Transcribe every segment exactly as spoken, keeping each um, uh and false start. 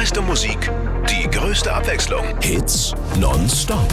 beste Musik, die größte Abwechslung. Hits nonstop.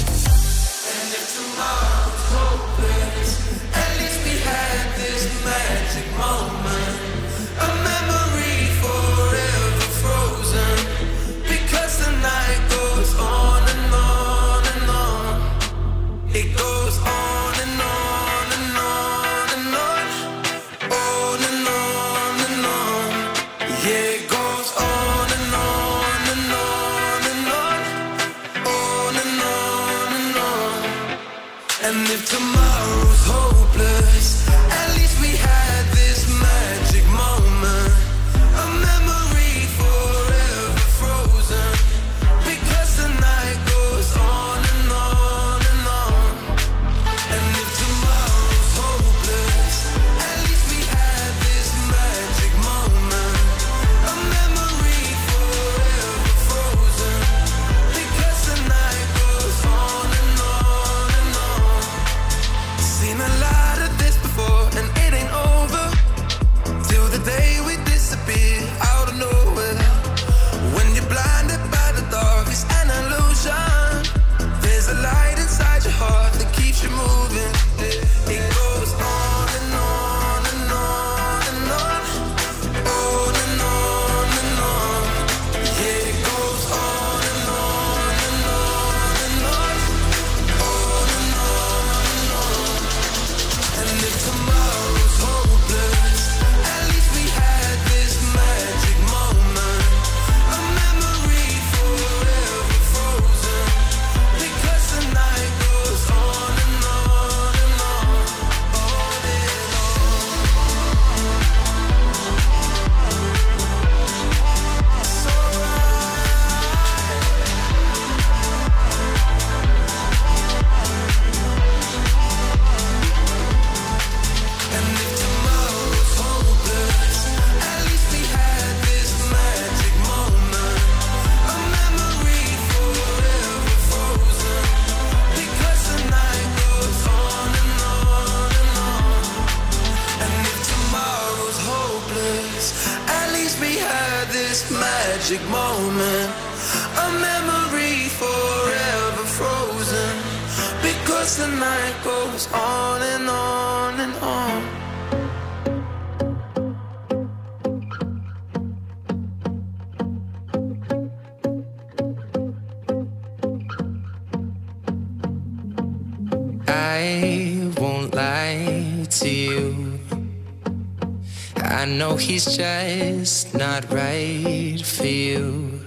He's just not right for you.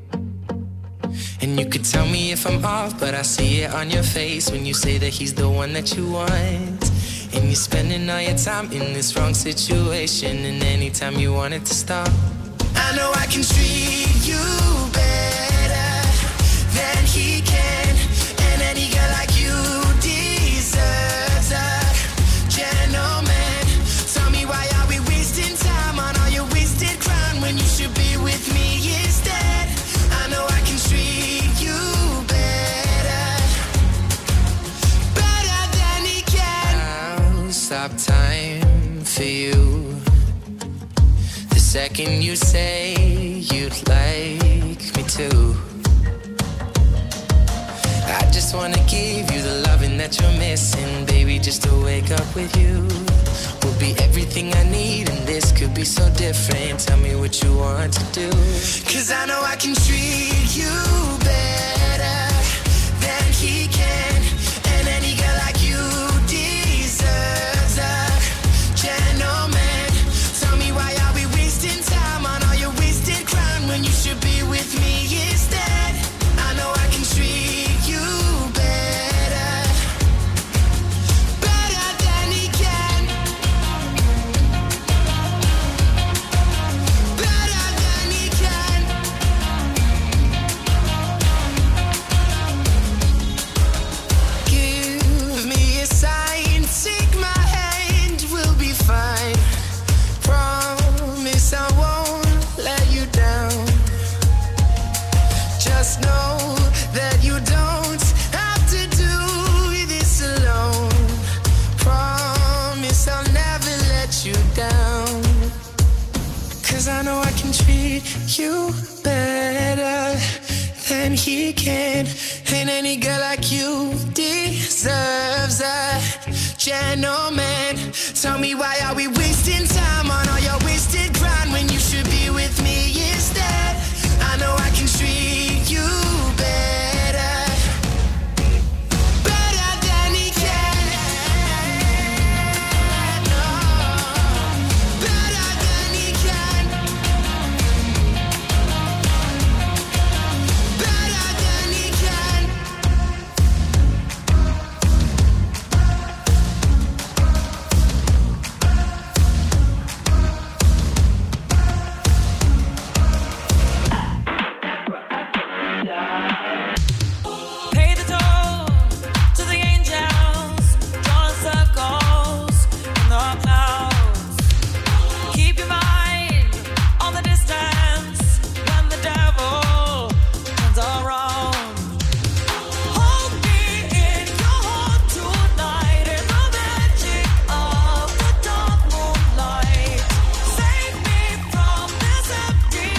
And you could tell me if I'm off, but I see it on your face when you say that he's the one that you want. And you're spending all your time in this wrong situation, and anytime you want it to stop, I know I can treat you better than he can. And any girl like you deserves a gentleman. Tell me, why are we wasting time on all your wasted crown when you should be with me instead? I know I can treat you better, better than he can. I'll stop time for you the second you say you'd like me to. I just wanna give you the loving that you're missing, baby, just to wake up with you. Will be everything I need, and this could be so different. Tell me what you want to do, 'cause I know I can treat you better than he can. And any girl like you deserves a gentleman. Tell me, why are we wasting time on all your wasted crown when you should be with me instead? I know I can treat you better, better than he can. I know I can can treat you better than he can. Ain't any girl like you deserves a gentleman. Tell me, why are we wasting time on all your wasted grind when you should be with me instead? I know I can treat you better, better than he can. No, better than he can. Better than he can. Pay the toll to the angels, drawing circles in the clouds. Keep your mind on the distance when the devil turns around. Hold me in your heart tonight in the magic of the dark moonlight. Save me from this empty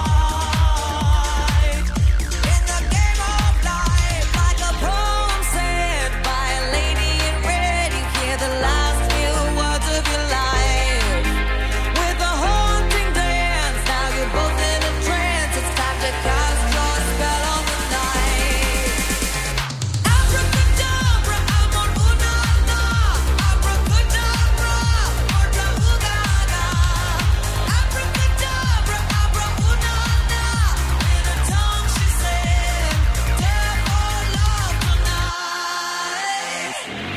fight. In the game of life, like a poem said by a lady in red, you hear the last few words of your life. With a haunting dance, now you're both in a trance. It's time to cast your spell on the night. Abracadabra, amor una na. Abracadabra, orda ugaga. Abracadabra, abra una na. In a tongue she said, devil love tonight.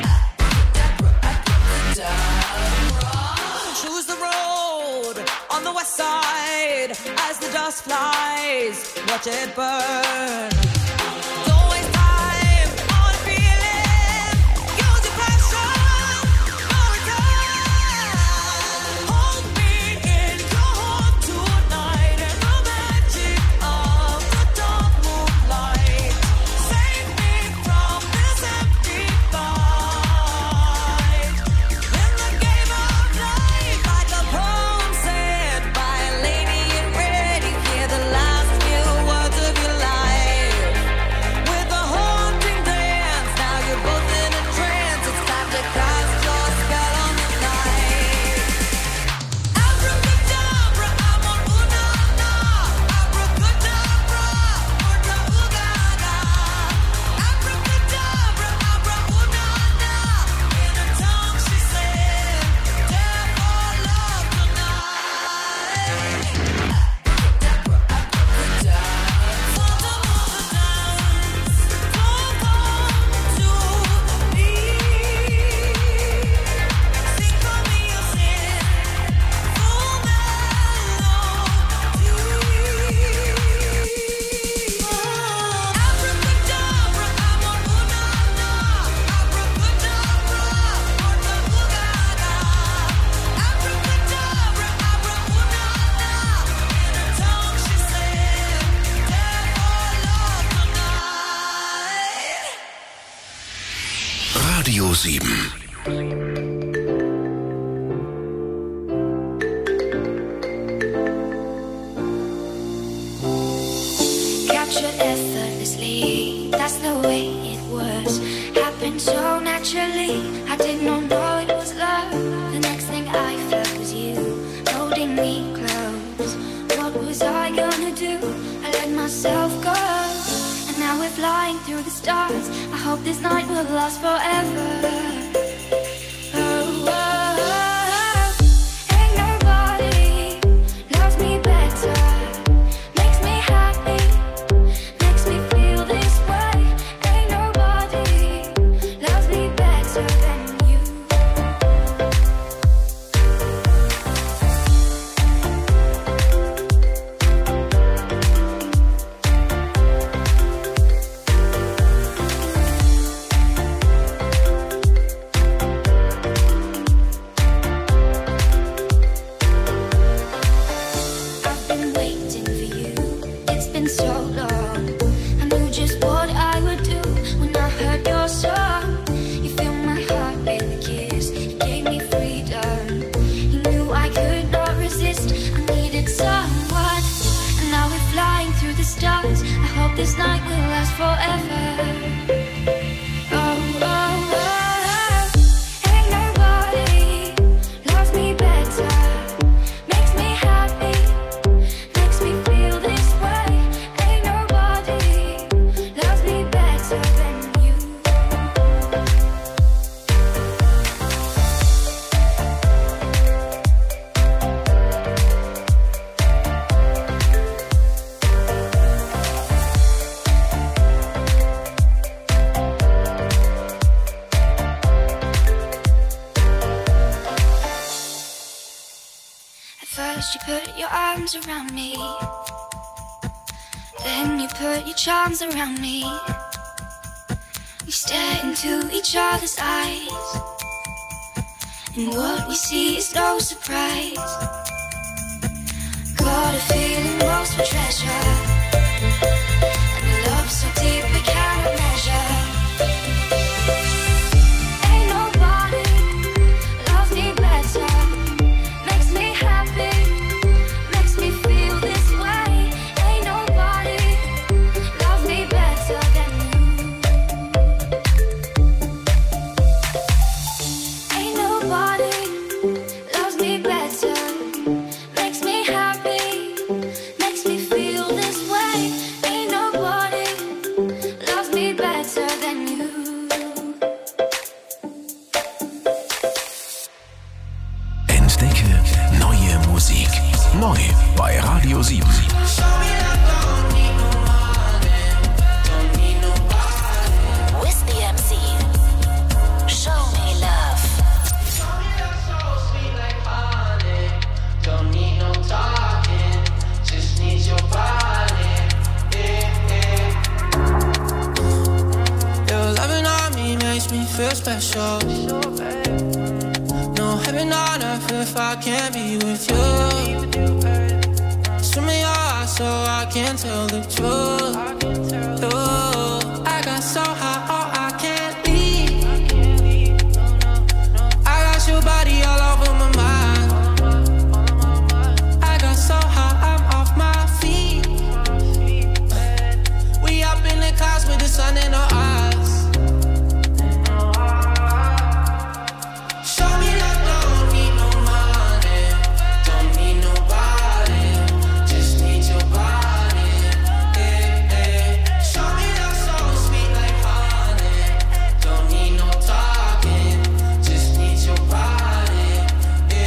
Choose the road on the west side as the dust flies. Watch it burn. Don't waste time on feeling. Use your passion for return. Hold me in your heart tonight in the magic of the dark moonlight. Save me from this empty fight. In the game of life, like a poem said by a lady in red, you hear the last few words of your life. With a haunting dance, now you're both in a trance. It's time to cast your spell on the night. Abracadabra, amor una na. Abracadabra, orda ugaga. Abracadabra, abra una na. In a tongue she said, devil love tonight. Phantom of the dance, don't come to me. Sing for me your sin, full melody. Abracadabra, amor una na. Abracadabra, orda ugaga. Abracadabra, abra una na. In a tongue she said, devil love tonight. Radio sieben. Captured effortlessly, that's the way it was. Happened so naturally, I did not know it was love. The next thing I felt was you, holding me close. What was I gonna do? I let myself go. And now we're flying through the stars. I hope this night will last forever. Oh, oh, oh. Ain't nobody loves me better. Makes me happy, makes me feel this way. Ain't nobody loves me better than you. this night will last forever. First you put your arms around me, then you put your charms around me. We stare into each other's eyes, and what we see is no surprise. Got a feeling lost for treasure, and a love so deep we cannot measure. Ain't nobody loves me better. Neu bei Radio sieben. With the M C. Show me love. Don't need no talking, just need your body. Your loving on me makes me feel special. No heaven on earth if I can't be with you. Swim in your eyes so I can tell the truth. Ooh, I got so high, oh I can't leave. I got your body all over my mind. I got so high, I'm off my feet. We up in the clouds with the sun in our eyes.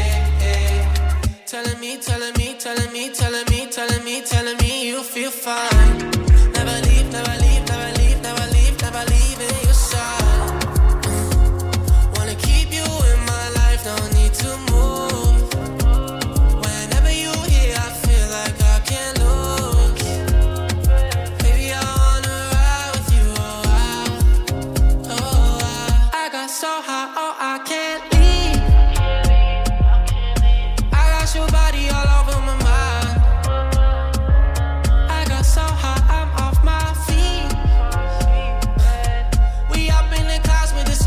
Telling me, telling me, telling me, telling me, telling me you feel fine.